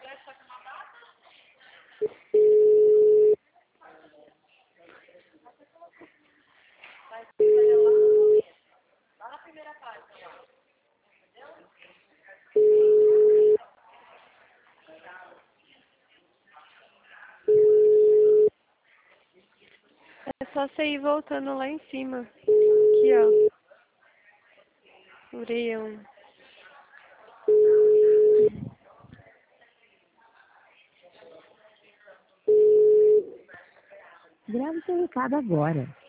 É só você ir voltando lá em cima. Aqui, ó. Ureião. Grave seu recado agora.